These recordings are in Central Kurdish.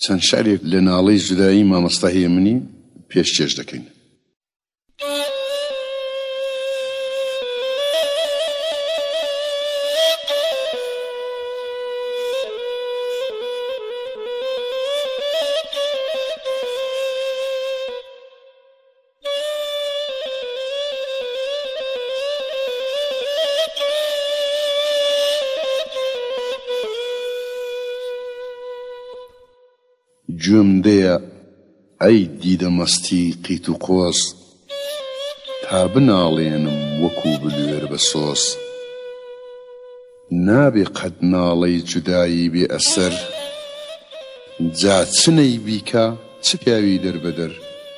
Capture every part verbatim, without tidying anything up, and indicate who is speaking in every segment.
Speaker 1: چەند شعرێک لە ناڵەی جودایی مامۆستا هەیە منی پێشکەش دەکەین. گوێم دەیە ئەی دیدە مەستی قیت و قۆس، تا بناڵێنم وەکو بلوێر بە سۆس. نابێ قەت ناڵەی جودایی بێ ئەسەر، جا چنەی بیکە چ پیاوی دەربەدەر.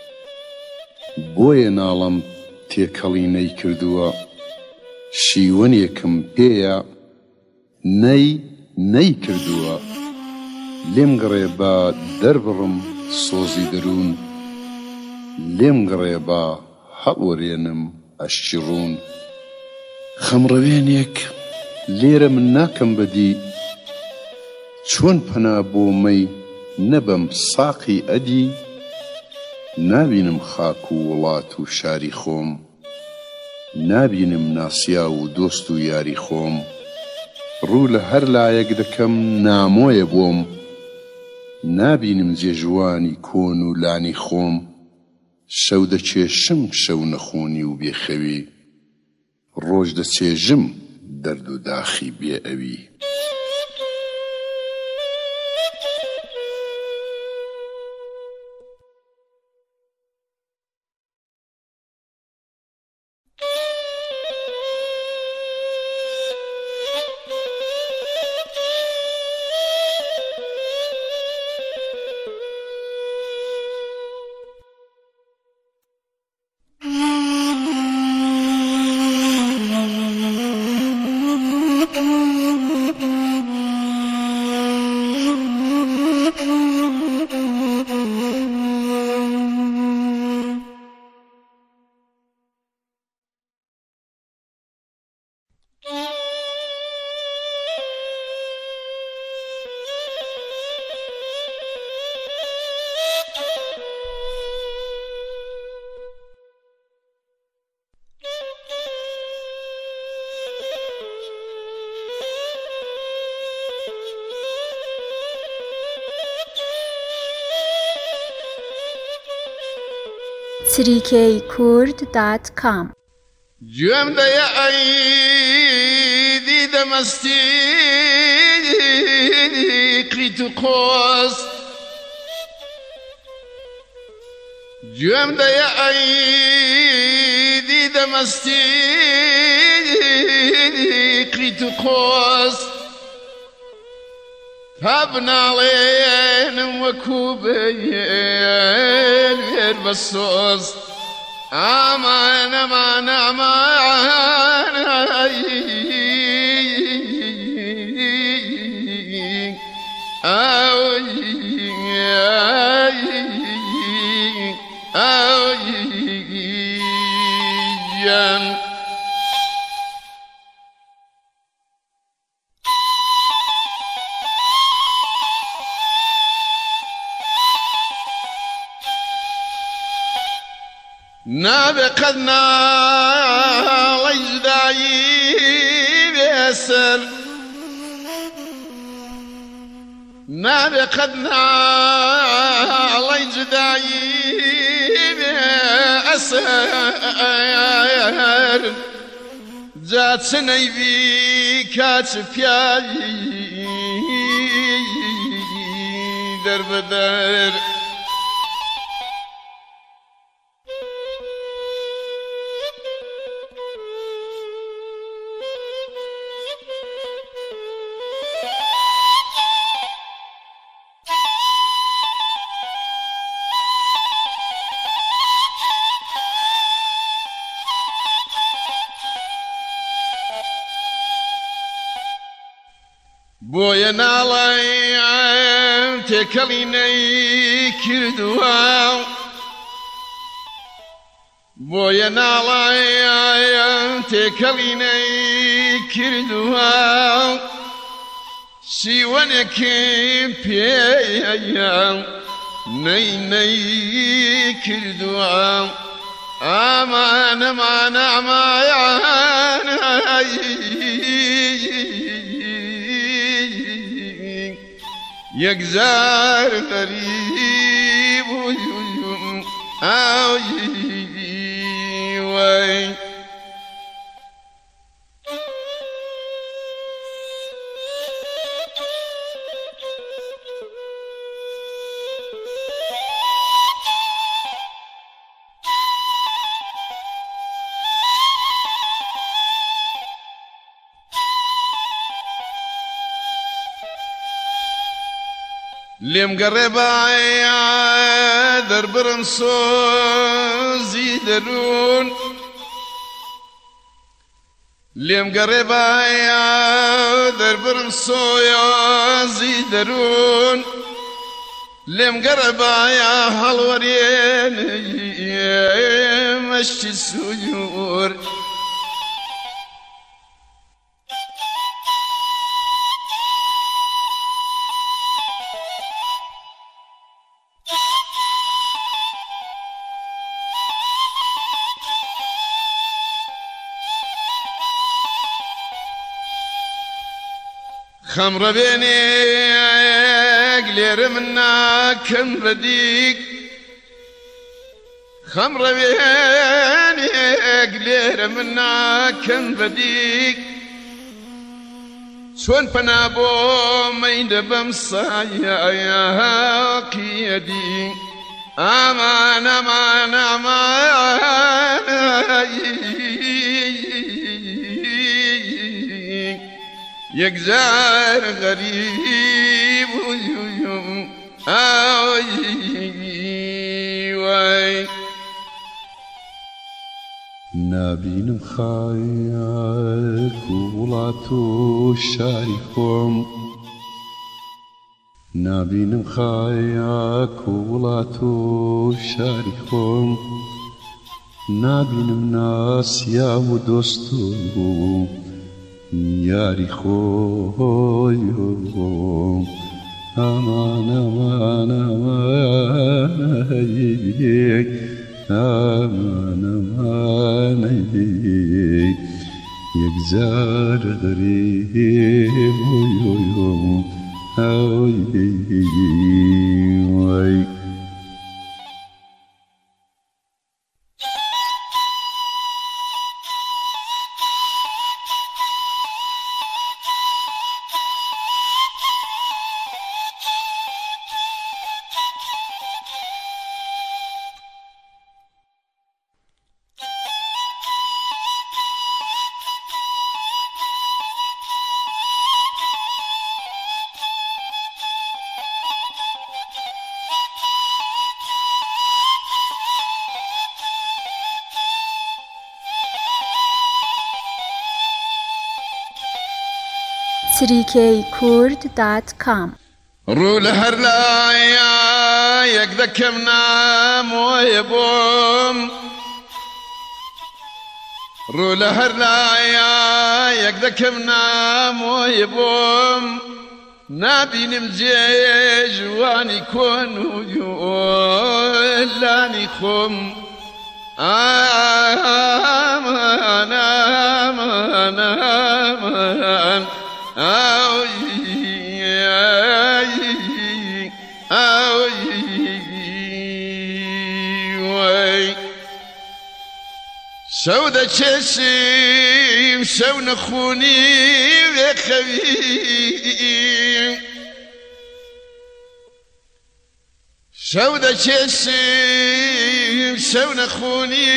Speaker 1: بۆیە ناڵەم تێکەڵی نەی کردووە، شیوەنێکم پێیە نەی نەی کردووە. لێم گڕێ با دەربڕم سۆزی دەروون، لێم گڕێ با هەڵوەرێنم ئەشکی ڕوون. خەمڕەوێنێک لێرە من ناکەم بەدی، چۆن پەنا بۆ مەی نەبەم ساقی ئەدی. نابینم خاک و وڵات و شاری خۆم، نابینم ناسیا و دۆست و یاری خۆم. ڕوو لە هەر لایەک دەکەم نامۆیە بۆم، نابینم جێژوانی کۆن و لانی خۆم. شەو دەچێشم شەو نەخۆنی و بێخەوی، ڕۆژ دەچێژم دەرد و داخی بێ ئەوی.
Speaker 2: تریکەی کورد دات کام.
Speaker 3: گوێم دەیە ئەی دیدە مەستی قیت و قۆس، گوێم دەیە ئەی دیدە مەستی قیت و قۆس. تا بناڵێنم وەکو بێر بە سۆز. ئامان ئامان ئامان نابێ قەت ناڵەی جودایی بێ ئەسەر، نابێ قەت ناڵەی جودایی بێ ئەسەر. جا چنەی بیکە چ پیاوی دەربەدەر. بۆیە ناڵەیان تێکەڵی نەی کردووە، بۆیە ناڵەیان تێکەڵی نەی کردووە. سیوەنێکم پێیە نەی نەی کردووە ئامان ئەمان ئەمایان یەکجار غەریب ئاوی وەی لێم گەڕێ باە دەربرم سۆزی دەروون لێم گەڕێ باە دەربرم سۆیازی دەروون لێم گەڕێ باە هەڵوەرێن مەشتی سوور خەمڕە بێنێک لێرە من ناکەم بەدیگ خەمڕە بێنێک لێرە من ناکەم بەدیگ چۆن پەنا بۆ مەیدە بەم سایەقیەدی ئامان ئامان ئامان یەکجار غەریب ئاوی وای
Speaker 1: نابینم خایەک و وڵات و شاری خۆم نابینم خایەک و وڵات و شاری خۆم نابینم ناسیام و دۆست و یاری خۆی ئامان ئامان ئامان ئامان ئامان یەکجار غەریب وای
Speaker 2: تریکەی کورد دات کام
Speaker 3: ڕوو لە هەر لایە یەک دەکەم نامۆیە بۆم ڕوو لە هەر لایە یەک دەکەم نامۆیە بۆم نابینم جێژوانی کۆن و لانی خۆم ئامان ئامان ئامان شەو دەچێسیم شەو نەخوونی وێخەویم شەو دەچێسیم شەو نەخوونی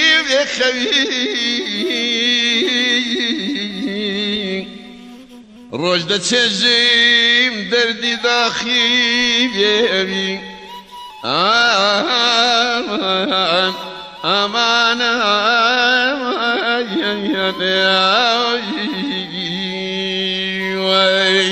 Speaker 3: وێخەویم ڕۆژ دەچێژیم دەردی داخی بێوی ئامان ئامان وای